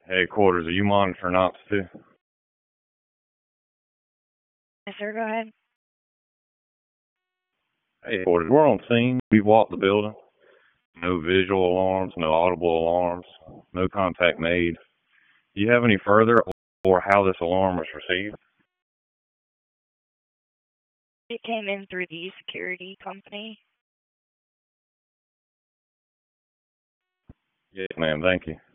Headquarters, are you monitoring ops too? Yes, sir, go ahead. Headquarters, we're on scene. We've walked the building. No visual alarms, no audible alarms, no contact made. Do you have any further or how this alarm was received? It came in through the security company. Yes, ma'am. Thank you.